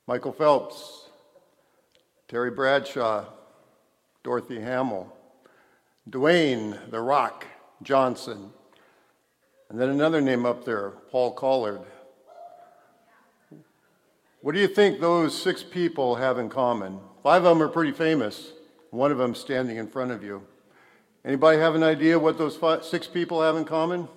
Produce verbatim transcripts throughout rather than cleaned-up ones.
Michael Phelps, Terry Bradshaw, Dorothy Hamill, Dwayne The Rock Johnson, and then another name up there, Paul Collard. What do you think those six people have in common? Five of them are pretty famous. One of them standing in front of you. Anybody have an idea what those five, six people have in common?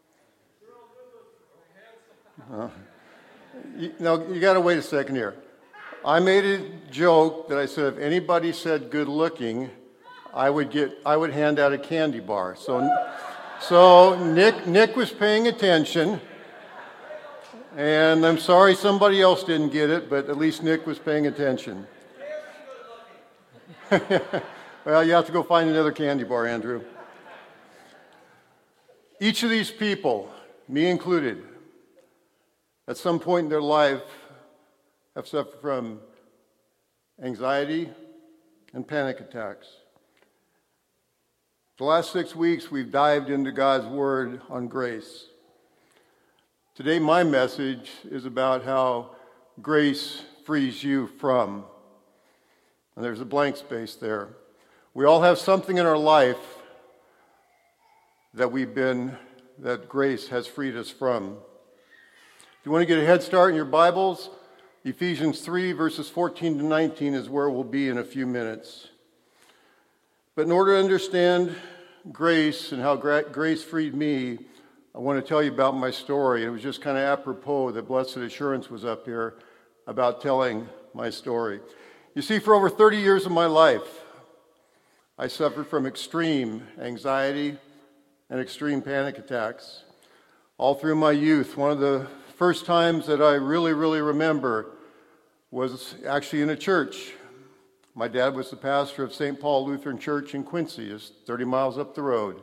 Uh, you, now, you got to wait a second here. I made a joke that I said if anybody said good looking, I would get, I would hand out a candy bar. So, so Nick, Nick was paying attention, and I'm sorry somebody else didn't get it, but at least Nick was paying attention. Well, you have to go find another candy bar, Andrew. Each of these people, me included, at some point in their life have suffered from anxiety and panic attacks. The last six weeks, we've dived into God's Word on grace. Today, my message is about how grace frees you from. And there's a blank space there. We all have something in our life that we've been, that grace has freed us from. If you want to get a head start in your Bibles, Ephesians three, verses fourteen to nineteen is where we'll be in a few minutes. But in order to understand grace and how grace freed me, I want to tell you about my story. It was just kind of apropos that Blessed Assurance was up here about telling my story. You see, for over thirty years of my life, I suffered from extreme anxiety and extreme panic attacks. All through my youth, one of the first times that I really, really remember was actually in a church. My dad was the pastor of Saint Paul Lutheran Church in Quincy, just thirty miles up the road.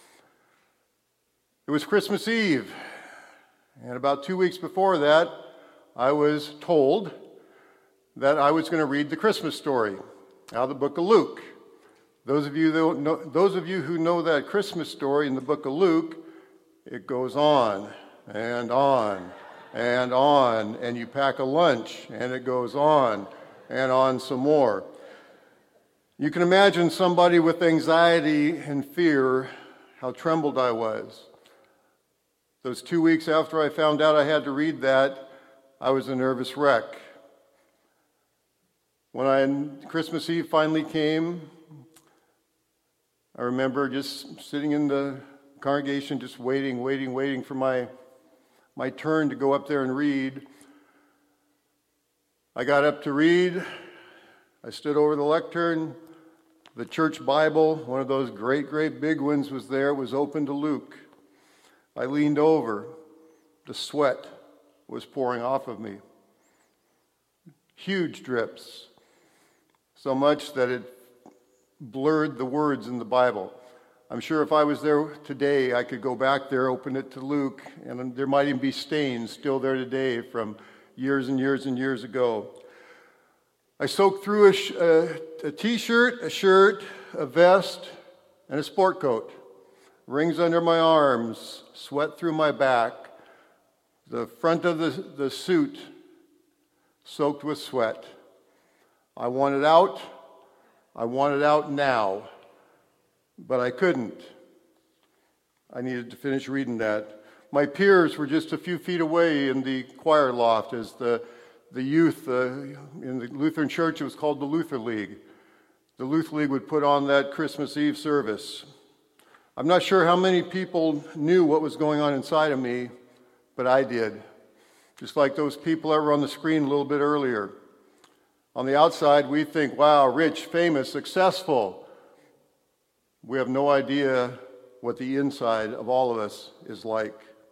It was Christmas Eve, and about two weeks before that, I was told that I was going to read the Christmas story out of the book of Luke. Those of you that know, those of you who know that Christmas story in the book of Luke, it goes on and on and on, and you pack a lunch, and it goes on and on some more. You can imagine somebody with anxiety and fear, how trembled I was. Those two weeks after I found out I had to read that, I was a nervous wreck. When I, Christmas Eve finally came, I remember just sitting in the congregation, just waiting, waiting, waiting for my, my turn to go up there and read. I got up to read. I stood over the lectern. The church Bible, one of those great, great big ones, was there. It was open to Luke. I leaned over. The sweat was pouring off of me. Huge drips. So much that it blurred the words in the Bible. I'm sure if I was there today, I could go back there, open it to Luke, and there might even be stains still there today from years and years and years ago. I soaked through a, sh- a, a t-shirt, a shirt, a vest, and a sport coat. Rings under my arms, sweat through my back. The front of the, the suit soaked with sweat. I wanted out. I wanted out now, but I couldn't. I needed to finish reading that. My peers were just a few feet away in the choir loft as the, the youth uh, in the Lutheran church, it was called the Luther League. The Luther League would put on that Christmas Eve service. I'm not sure how many people knew what was going on inside of me, but I did. Just like those people that were on the screen a little bit earlier. On the outside, we think, wow, rich, famous, successful. We have no idea what the inside of all of us is like.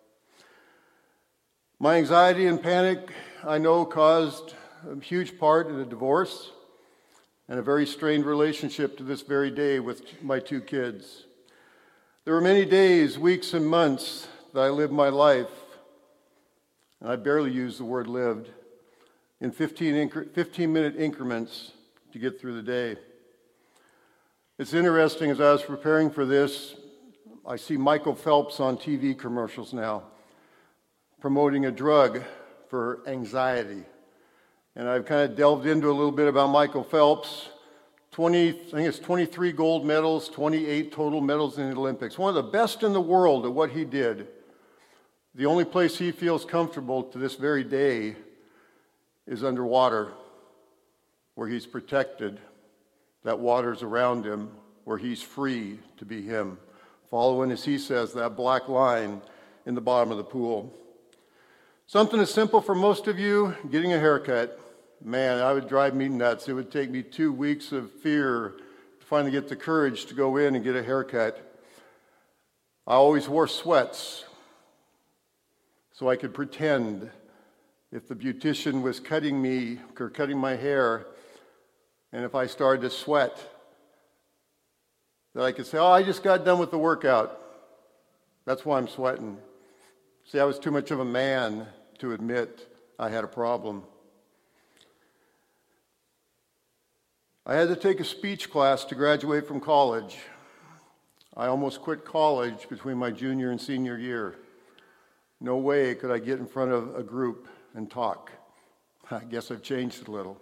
My anxiety and panic, I know, caused a huge part in a divorce and a very strained relationship to this very day with my two kids. There were many days, weeks, and months that I lived my life, and I barely use the word lived, in fifteen-minute increments to get through the day. It's interesting, as I was preparing for this, I see Michael Phelps on T V commercials now promoting a drug for anxiety. and I've kind of delved into a little bit about Michael Phelps. twenty, I think it's twenty-three gold medals, twenty-eight total medals in the Olympics. One of the best in the world at what he did. The only place he feels comfortable to this very day is underwater, where he's protected. That water's around him, where he's free to be him, following, as he says, that black line in the bottom of the pool. Something as simple for most of you, getting a haircut. Man, that would drive me nuts. It would take me two weeks of fear to finally get the courage to go in and get a haircut. I always wore sweats so I could pretend if the beautician was cutting me or cutting my hair, and if I started to sweat, that I could say, oh, I just got done with the workout. That's why I'm sweating. See, I was too much of a man to admit I had a problem. I had to take a speech class to graduate from college. I almost quit college between my junior and senior year. No way could I get in front of a group and talk. I guess I've changed it a little.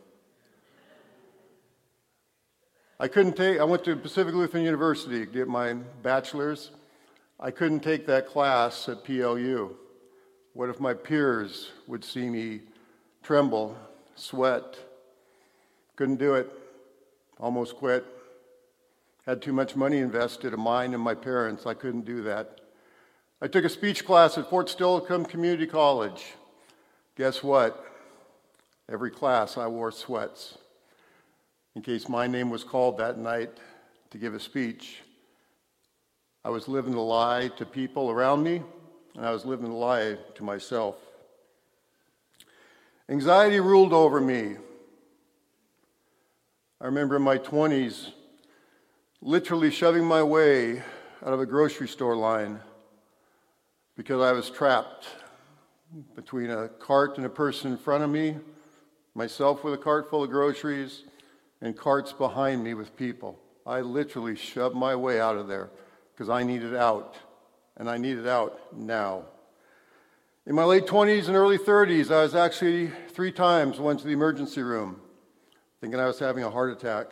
I couldn't take, I went to Pacific Lutheran University to get my bachelor's. I couldn't take that class at P L U. What if my peers would see me tremble, sweat? Couldn't do it. Almost quit. Had too much money invested of mine and my parents. I couldn't do that. I took a speech class at Fort Steilacoom Community College. Guess what? Every class I wore sweats in case my name was called that night to give a speech. I was living a lie to people around me, and I was living a lie to myself. Anxiety ruled over me. I remember in my twenties literally shoving my way out of a grocery store line because I was trapped between a cart and a person in front of me, myself with a cart full of groceries, and carts behind me with people. I literally shoved my way out of there because I needed out, and I needed out now. In my late twenties and early thirties, I was actually three times went to the emergency room thinking I was having a heart attack.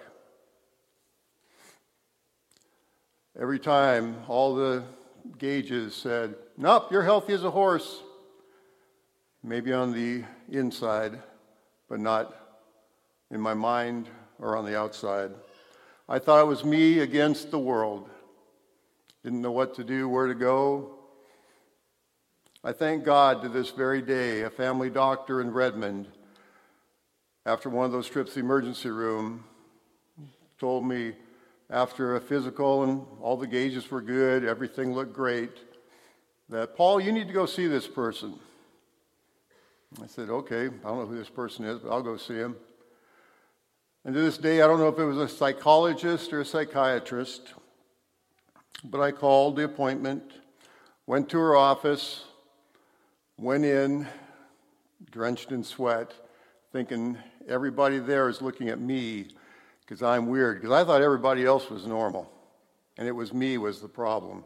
Every time, all the gauges said, nope, you're healthy as a horse. Maybe on the inside, but not in my mind or on the outside. I thought it was me against the world. Didn't know what to do, where to go. I thank God to this very day, a family doctor in Redmond, after one of those trips to the emergency room, told me after a physical and all the gauges were good, everything looked great, that, Paul, you need to go see this person. I said, okay, I don't know who this person is, but I'll go see him. And to this day, I don't know if it was a psychologist or a psychiatrist, but I called the appointment, went to her office, went in, drenched in sweat, thinking everybody there is looking at me because I'm weird, because I thought everybody else was normal, and it was me was the problem.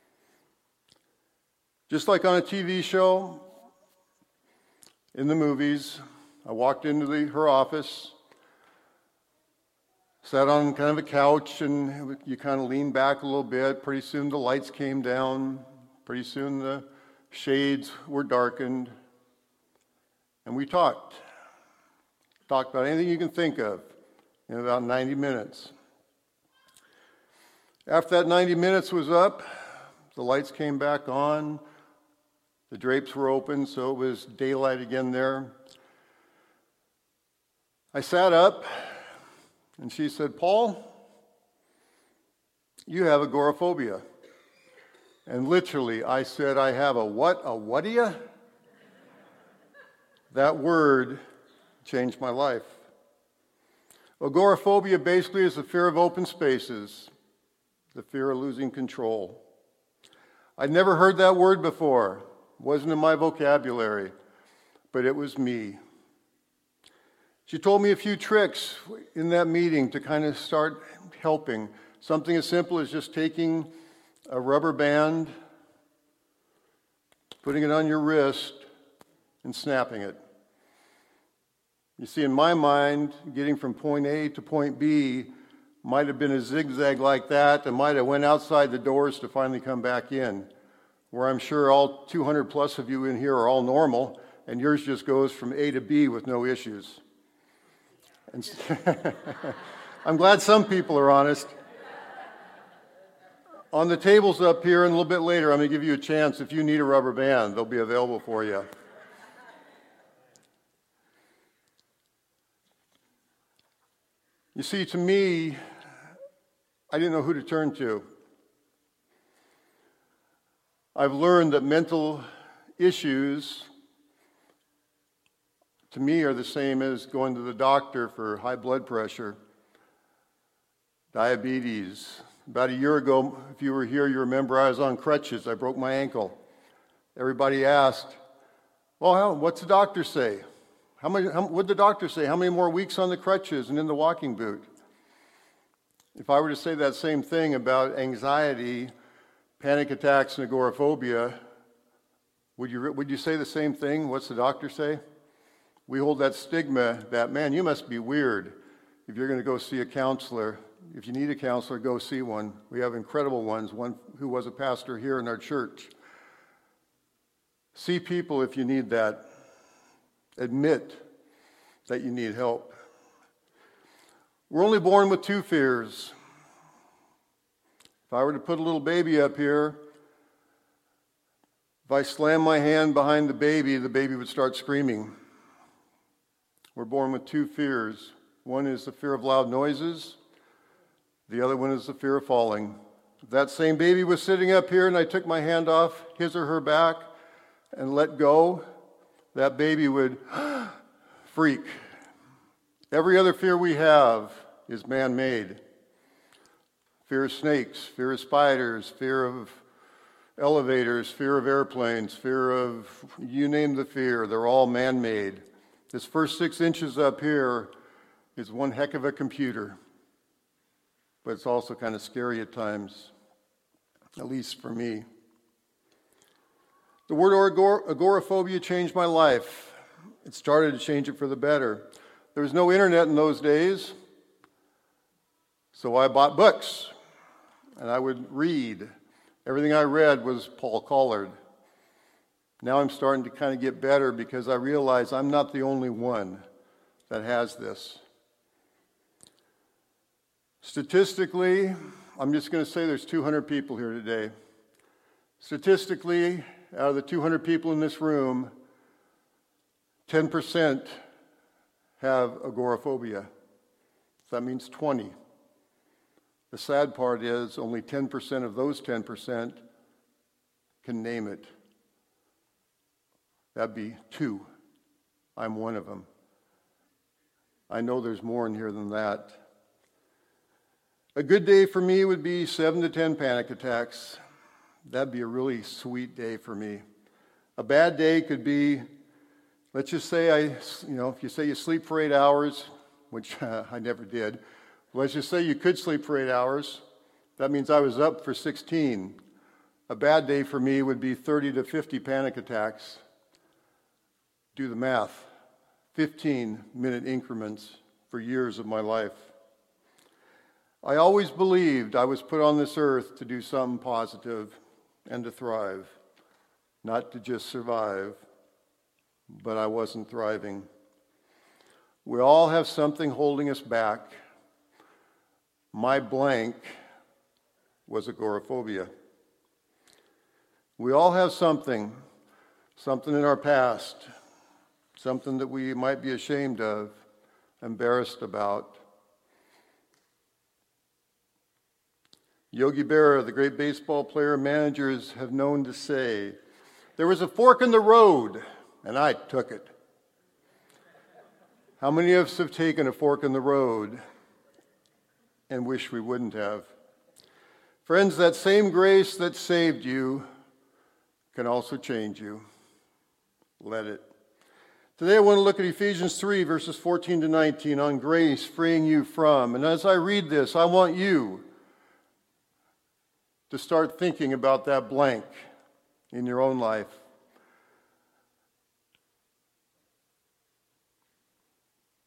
Just like on a T V show, in the movies, I walked into the, her office, sat on kind of a couch, and you kind of lean back a little bit. Pretty soon the lights came down. Pretty soon the shades were darkened. And we talked. Talked about anything you can think of in about ninety minutes. After that ninety minutes was up, the lights came back on. The drapes were open, so it was daylight again there. I sat up, and she said, Paul, you have agoraphobia. And literally, I said, I have a what? A what-ia? That word changed my life. Agoraphobia basically is the fear of open spaces, the fear of losing control. I'd never heard that word before. It wasn't in my vocabulary, but it was me. She told me a few tricks in that meeting to kind of start helping. Something as simple as just taking a rubber band, putting it on your wrist, and snapping it. You see, in my mind, getting from point A to point B might have been a zigzag like that and might have went outside the doors to finally come back in, where I'm sure all two hundred plus of you in here are all normal, and yours just goes from A to B with no issues. And I'm glad some people are honest. On the tables up here and a little bit later, I'm going to give you a chance. If you need a rubber band, they'll be available for you. You see, to me, I didn't know who to turn to. I've learned that mental issues, to me, are the same as going to the doctor for high blood pressure, diabetes. About a year ago, if you were here, you remember I was on crutches. I broke my ankle. Everybody asked, well, how, what's the doctor say? How many, how, what did the doctor say? How many more weeks on the crutches and in the walking boot? If I were to say that same thing about anxiety, panic attacks, and agoraphobia, would you, would you say the same thing? What's the doctor say? We hold that stigma that, man, you must be weird if you're going to go see a counselor. If you need a counselor, go see one. We have incredible ones, one who was a pastor here in our church. See people if you need that. Admit that you need help. We're only born with two fears. If I were to put a little baby up here, if I slam my hand behind the baby, the baby would start screaming. We're born with two fears. One is the fear of loud noises. The other one is the fear of falling. If that same baby was sitting up here and I took my hand off his or her back and let go, that baby would freak. Every other fear we have is man-made. Fear of snakes, fear of spiders, fear of elevators, fear of airplanes, fear of, you name the fear, they're all man-made. This first six inches up here is one heck of a computer. But it's also kind of scary at times, at least for me. The word agor- agoraphobia changed my life. It started to change it for the better. There was no internet in those days, so I bought books, and I would read. Everything I read was Paul Collard. Now I'm starting to kind of get better because I realize I'm not the only one that has this. Statistically, I'm just going to say there's two hundred people here today. Statistically, out of the two hundred people in this room, ten percent have agoraphobia. So that means twenty. The sad part is only ten percent of those ten percent can name it. That'd be two. I'm one of them. I know there's more in here than that. A good day for me would be seven to ten panic attacks. That'd be a really sweet day for me. A bad day could be, let's just say I, you know, if you say you sleep for eight hours, which uh, I never did, let's just say you could sleep for eight hours. That means I was up for sixteen. A bad day for me would be thirty to fifty panic attacks. Do the math. fifteen minute increments for years of my life. I always believed I was put on this earth to do something positive and to thrive, not to just survive, but I wasn't thriving. We all have something holding us back. My blank was agoraphobia. We all have something, something in our past, something that we might be ashamed of, embarrassed about. Yogi Berra, the great baseball player and managers have known to say, there was a fork in the road, and I took it. How many of us have taken a fork in the road and wish we wouldn't have? Friends, that same grace that saved you can also change you. Let it. Today I want to look at Ephesians three, verses fourteen to nineteen, on grace freeing you from. And as I read this, I want you to start thinking about that blank in your own life.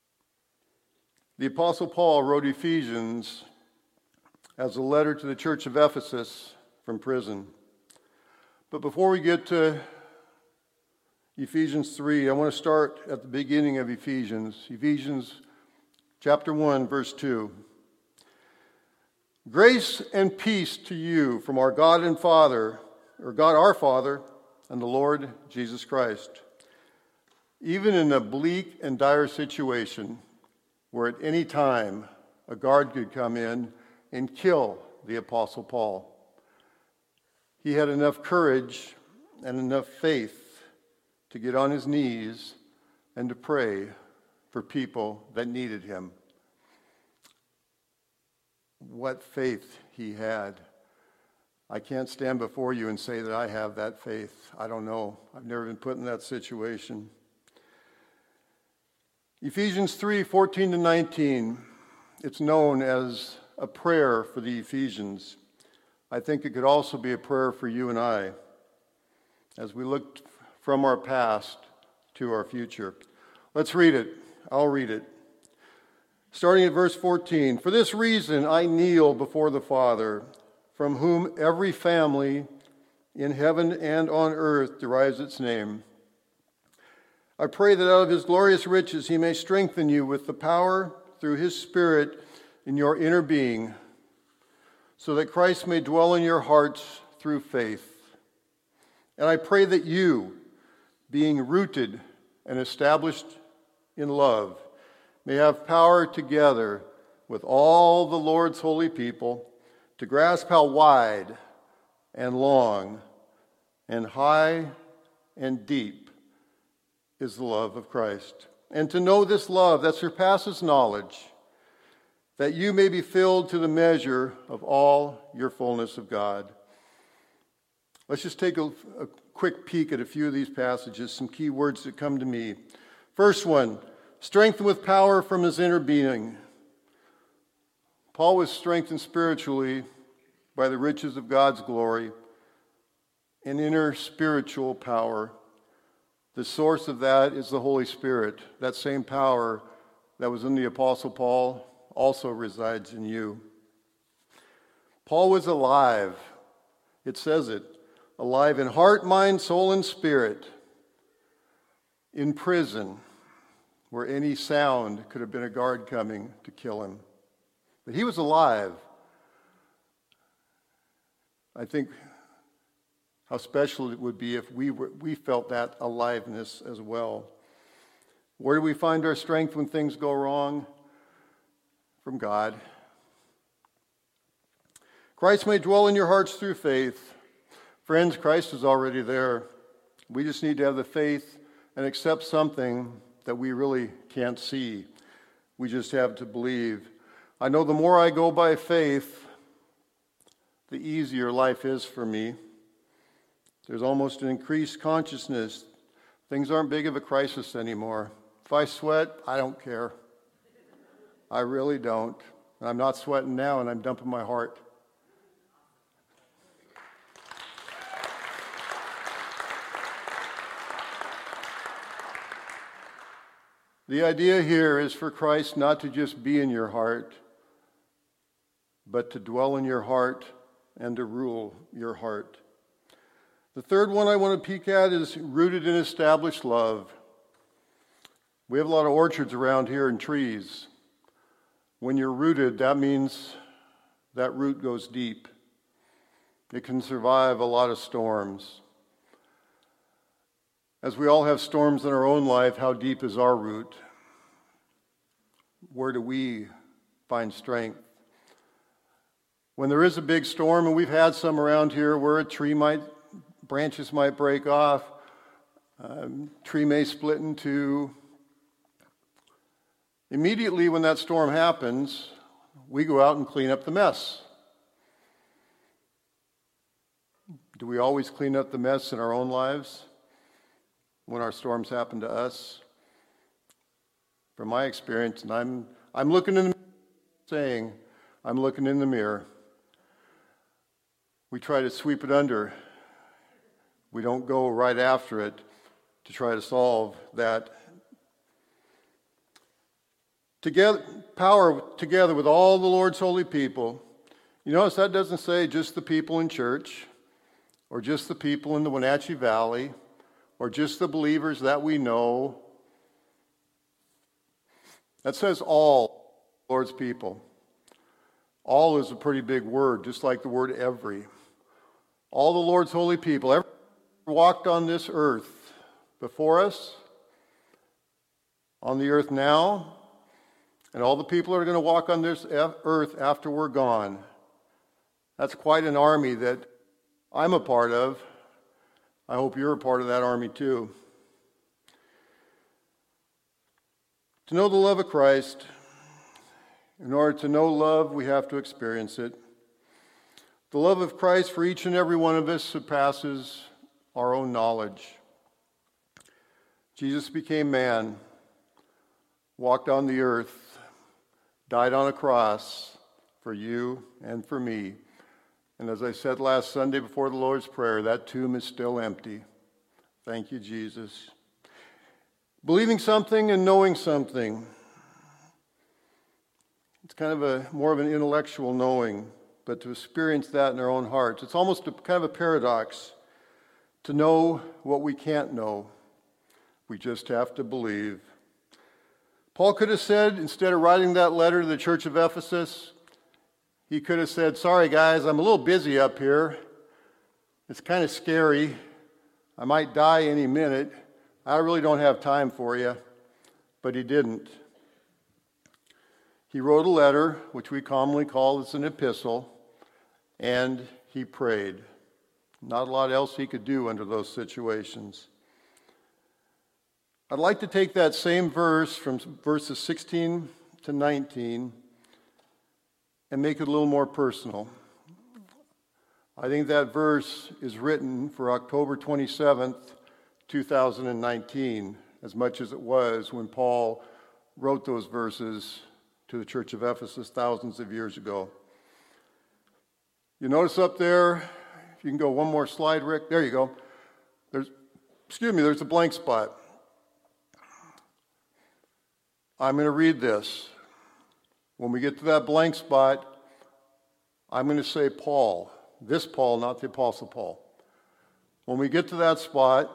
The Apostle Paul wrote Ephesians as a letter to the church of Ephesus from prison. But before we get to Ephesians three, I want to start at the beginning of Ephesians. Ephesians chapter one, verse two. Grace and peace to you from our God and Father, or God our Father, and the Lord Jesus Christ. Even in a bleak and dire situation where at any time a guard could come in and kill the Apostle Paul, he had enough courage and enough faith to get on his knees and to pray for people that needed him. What faith he had. I can't stand before you and say that I have that faith. I don't know. I've never been put in that situation. Ephesians three, fourteen to nineteen. It's known as a prayer for the Ephesians. I think it could also be a prayer for you and I as we look from our past to our future. Let's read it. I'll read it. Starting at verse fourteen. For this reason I kneel before the Father, from whom every family in heaven and on earth derives its name. I pray that out of his glorious riches he may strengthen you with the power through his Spirit in your inner being, so that Christ may dwell in your hearts through faith. And I pray that you, being rooted and established in love, may have power together with all the Lord's holy people to grasp how wide and long and high and deep is the love of Christ, and to know this love that surpasses knowledge, that you may be filled to the measure of all your fullness of God. Let's just take a, a quick peek at a few of these passages, some key words that come to me. First one, strengthened with power from his inner being. Paul was strengthened spiritually by the riches of God's glory and inner spiritual power. The source of that is the Holy Spirit. That same power that was in the Apostle Paul also resides in you. Paul was alive. It says it. Alive in heart, mind, soul, and spirit. In prison, where any sound could have been a guard coming to kill him. But he was alive. I think how special it would be if we were, we felt that aliveness as well. Where do we find our strength when things go wrong? From God. Christ may dwell in your hearts through faith. Friends, Christ is already there. We just need to have the faith and accept something that we really can't see. We just have to believe. I know the more I go by faith, the easier life is for me. There's almost an increased consciousness. Things aren't big of a crisis anymore. If I sweat, I don't care. I really don't. I'm not sweating now, and I'm dumping my heart. The idea here is for Christ not to just be in your heart, but to dwell in your heart and to rule your heart. The third one I want to peek at is rooted in established love. We have a lot of orchards around here and trees. When you're rooted, that means that root goes deep. It can survive a lot of storms. As we all have storms in our own life, how deep is our root? Where do we find strength? When there is a big storm, and we've had some around here where a tree might, branches might break off, um, tree may split in two. Immediately when that storm happens, we go out and clean up the mess. Do we always clean up the mess in our own lives when our storms happen to us? From my experience, and I'm I'm looking in the mirror, saying, I'm looking in the mirror. We try to sweep it under. We don't go right after it to try to solve that. Together, power together with all the Lord's holy people. You notice that doesn't say just the people in church, or just the people in the Wenatchee Valley, or just the believers that we know. That says all Lord's people. All is a pretty big word, just like the word every. All the Lord's holy people, everyone who walked on this earth before us, on the earth now, and all the people that are going to walk on this earth after we're gone. That's quite an army that I'm a part of. I hope you're a part of that army too. To know the love of Christ, in order to know love, we have to experience it. The love of Christ for each and every one of us surpasses our own knowledge. Jesus became man, walked on the earth, died on a cross for you and for me. And as I said last Sunday before the Lord's Prayer, that tomb is still empty. Thank you, Jesus. Believing something and knowing something. It's kind of a more of an intellectual knowing, but to experience that in our own hearts. It's almost a, kind of a paradox to know what we can't know. We just have to believe. Paul could have said, instead of writing that letter to the church of Ephesus, he could have said, sorry guys, I'm a little busy up here. It's kind of scary. I might die any minute. I really don't have time for you. But he didn't. He wrote a letter, which we commonly call as an epistle, and he prayed. Not a lot else he could do under those situations. I'd like to take that same verse from verses sixteen to nineteen and make it a little more personal. I think that verse is written for October twenty-seventh, two thousand nineteen, as much as it was when Paul wrote those verses to the church of Ephesus thousands of years ago. You notice up there, if you can go one more slide, Rick, there you go. There's, excuse me, there's a blank spot. I'm going to read this. When we get to that blank spot, I'm going to say Paul. This Paul, not the Apostle Paul. When we get to that spot,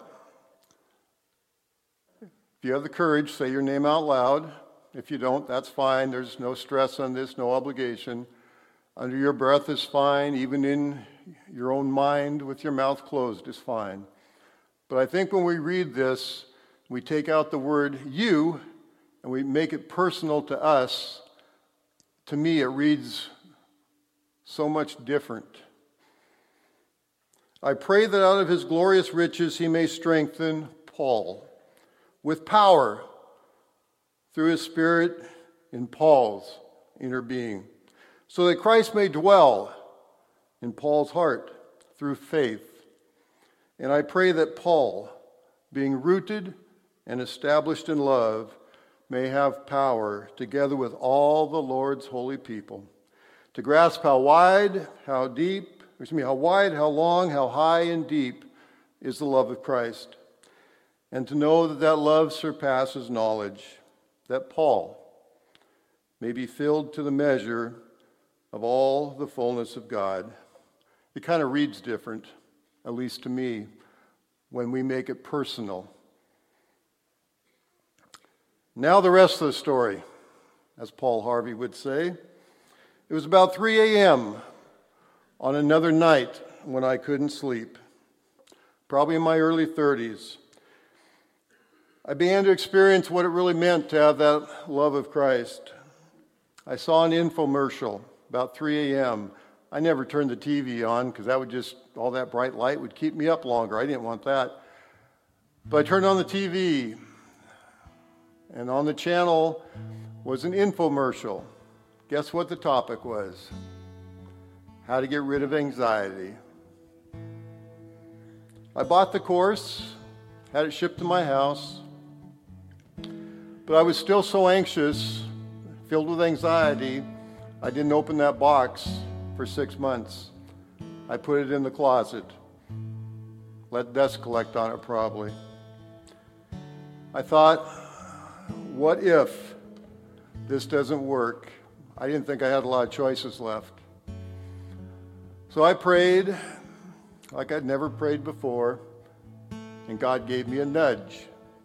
if you have the courage, say your name out loud. If you don't, that's fine. There's no stress on this, no obligation. Under your breath is fine. Even in your own mind with your mouth closed is fine. But I think when we read this, we take out the word you and we make it personal to us. To me, it reads so much different. I pray that out of his glorious riches he may strengthen Paul with power through his Spirit in Paul's inner being, so that Christ may dwell in Paul's heart through faith. And I pray that Paul, being rooted and established in love, may have power, together with all the Lord's holy people, to grasp how wide, how deep, excuse me, how wide, how long, how high and deep is the love of Christ, and to know that that love surpasses knowledge, that Paul may be filled to the measure of all the fullness of God. It kind of reads different, at least to me, when we make it personal. Now the rest of the story, as Paul Harvey would say. It was about three a.m. on another night when I couldn't sleep, probably in my early thirties. I began to experience what it really meant to have that love of Christ. I saw an infomercial about three a.m. I never turned the T V on because that would just, all that bright light would keep me up longer. I didn't want that. But I turned on the T V, and on the channel was an infomercial. Guess what the topic was? How to get rid of anxiety. I bought the course, had it shipped to my house, but I was still so anxious, filled with anxiety, I didn't open that box for six months. I put it in the closet. Let dust collect on it probably. I thought, what if this doesn't work. I didn't think I had a lot of choices left. So I prayed like I'd never prayed before, and God gave me a nudge.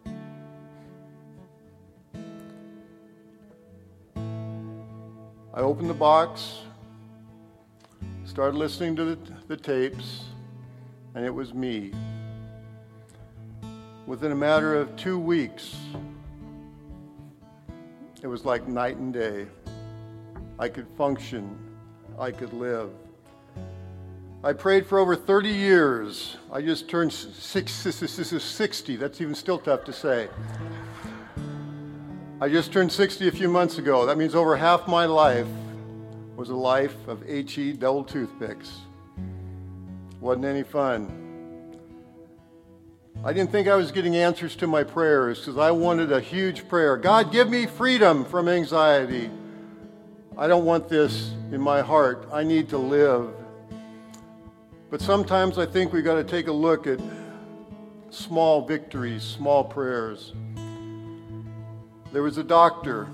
I opened the box, started listening to the, the tapes, and it was me. Within a matter of two weeks, it was like night and day. I could function. I could live. I prayed for over thirty years. I just turned sixty. That's even still tough to say. I just turned sixty a few months ago. That means over half my life was a life of H E double toothpicks. Wasn't any fun. I didn't think I was getting answers to my prayers because I wanted a huge prayer. God, give me freedom from anxiety. I don't want this in my heart. I need to live. But sometimes I think we've got to take a look at small victories, small prayers. There was a doctor,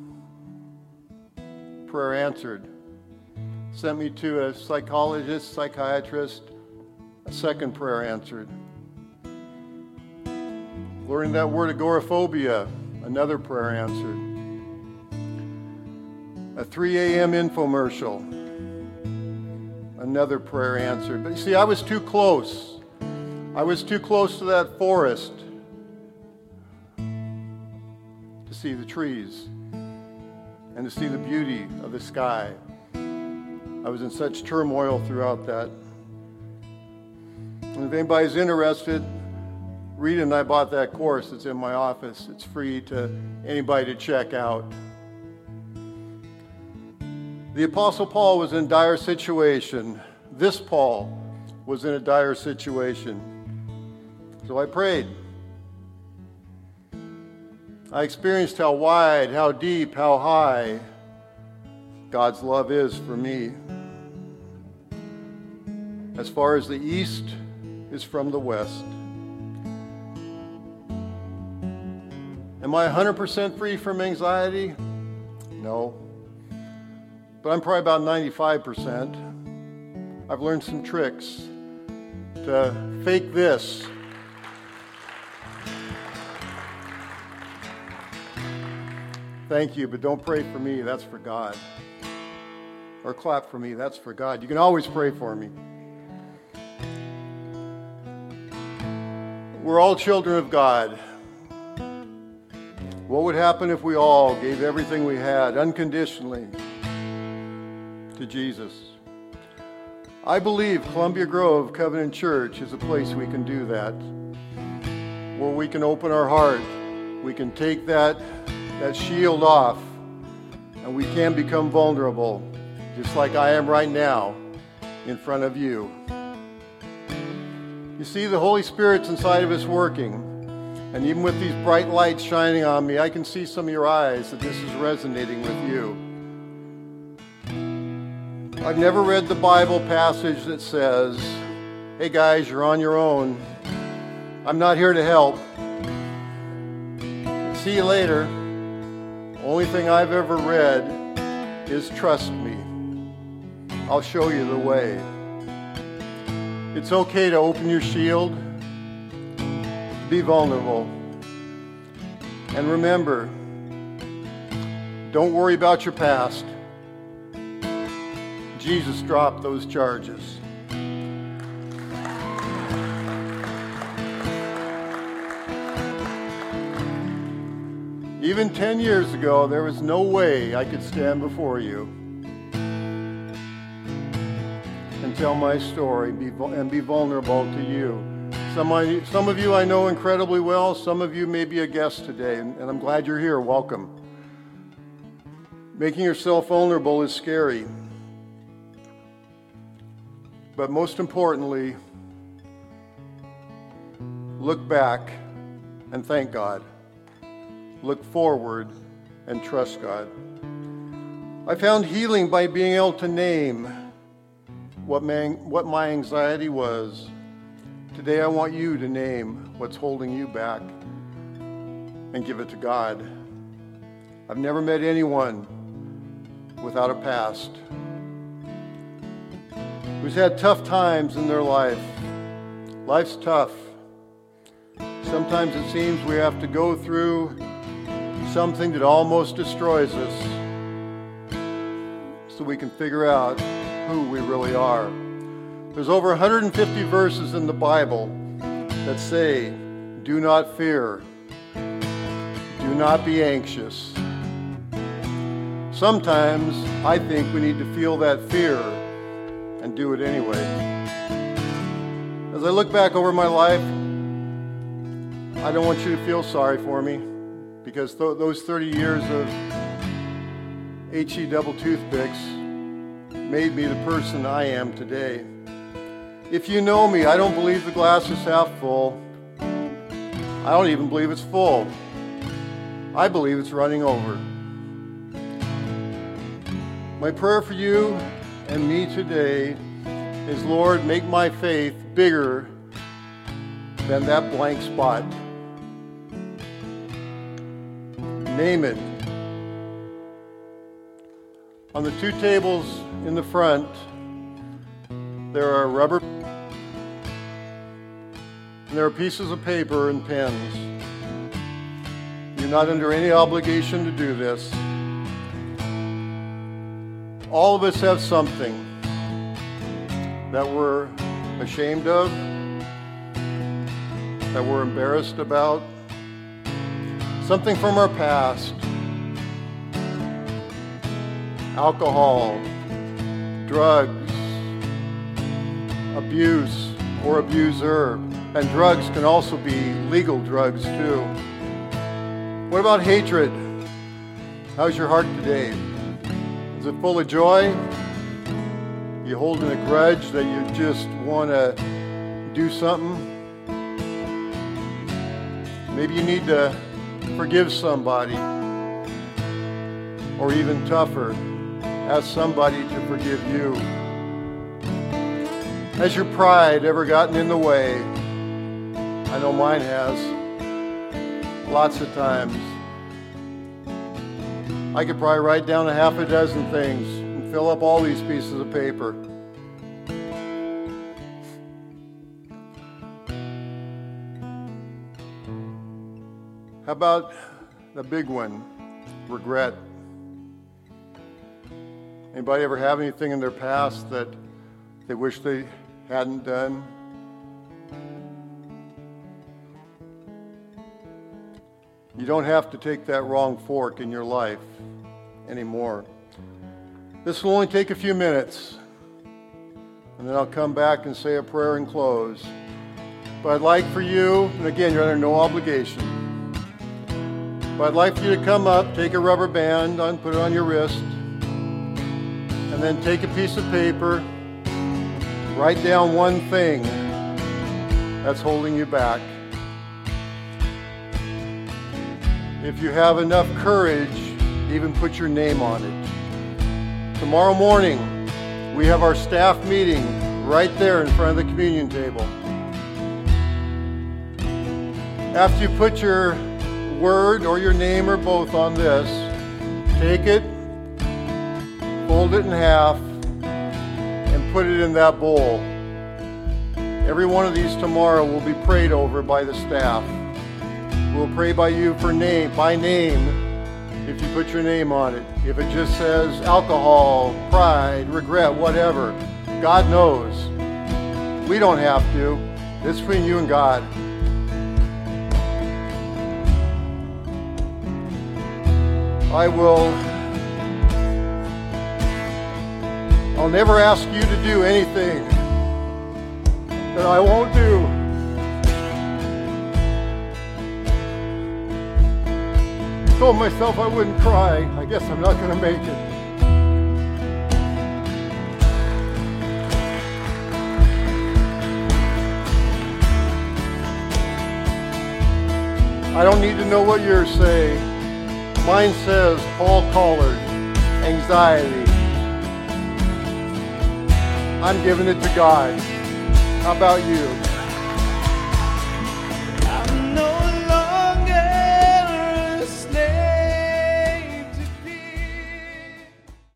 prayer answered. Sent me to a psychologist, psychiatrist, a second prayer answered. Learning that word agoraphobia, another prayer answered. A three a.m. infomercial, another prayer answered. But you see, I was too close. I was too close to that forest to see the trees and to see the beauty of the sky. I was in such turmoil throughout that. And if anybody's interested, Rita and I bought that course. It's in my office. It's free to anybody to check out. The Apostle Paul was in a dire situation. This Paul was in a dire situation. So I prayed. I experienced how wide, how deep, how high God's love is for me. As far as the east is from the west. Am I one hundred percent free from anxiety? No. But I'm probably about ninety-five percent. I've learned some tricks to fake this. Thank you, but don't pray for me. That's for God. Or clap for me. That's for God. You can always pray for me. We're all children of God. What would happen if we all gave everything we had unconditionally to Jesus? I believe Columbia Grove Covenant Church is a place we can do that, where we can open our heart, we can take that, that shield off, and we can become vulnerable, just like I am right now in front of you. You see, the Holy Spirit's inside of us working. And even with these bright lights shining on me, I can see some of your eyes that this is resonating with you. I've never read the Bible passage that says, hey guys, you're on your own. I'm not here to help. See you later. Only thing I've ever read is trust me. I'll show you the way. It's okay to open your shield. Be vulnerable. And remember, don't worry about your past. Jesus dropped those charges. Even ten years ago, there was no way I could stand before you and tell my story and be vulnerable to you. Some of, you, some of you I know incredibly well. Some of you may be a guest today, and, and I'm glad you're here. Welcome. Making yourself vulnerable is scary. But most importantly, look back and thank God. Look forward and trust God. I found healing by being able to name what my, what my anxiety was. Today I want you to name what's holding you back and give it to God. I've never met anyone without a past who's had tough times in their life. Life's tough. Sometimes it seems we have to go through something that almost destroys us so we can figure out who we really are. There's over one hundred fifty verses in the Bible that say, do not fear, do not be anxious. Sometimes I think we need to feel that fear and do it anyway. As I look back over my life, I don't want you to feel sorry for me, because th- those thirty years of H E double toothpicks made me the person I am today. If you know me, I don't believe the glass is half full. I don't even believe it's full. I believe it's running over. My prayer for you and me today is, Lord, make my faith bigger than that blank spot. Name it. On the two tables in the front, there are rubber, and there are pieces of paper and pens. You're not under any obligation to do this. All of us have something that we're ashamed of, that we're embarrassed about, something from our past. Alcohol, drugs, abuse or abuser, and drugs can also be legal drugs too. What about hatred? How's your heart today? Is it full of joy? You holding a grudge that you just want to do something? Maybe you need to forgive somebody, or even tougher, ask somebody to forgive you. Has your pride ever gotten in the way? I know mine has. Lots of times. I could probably write down a half a dozen things and fill up all these pieces of paper. How about the big one, regret? Anybody ever have anything in their past that they wish they hadn't done? You don't have to take that wrong fork in your life anymore. This will only take a few minutes, and then I'll come back and say a prayer and close. But I'd like for you, and again, you're under no obligation, but I'd like for you to come up, take a rubber band, on, put it on your wrist, and then take a piece of paper, write down one thing that's holding you back. If you have enough courage, even put your name on it. Tomorrow morning, we have our staff meeting right there in front of the communion table. After you put your word or your name or both on this, take it, fold it in half, and put it in that bowl. Every one of these tomorrow will be prayed over by the staff. We'll pray by you for name, by name, if you put your name on it. If it just says alcohol, pride, regret, whatever, God knows. We don't have to. It's between you and God. I will, I'll never ask you to do anything that I won't do. I told myself I wouldn't cry. I guess I'm not going to make it. I don't need to know what yours say. Mine says Paul Collard, anxiety. I'm giving it to God. How about you?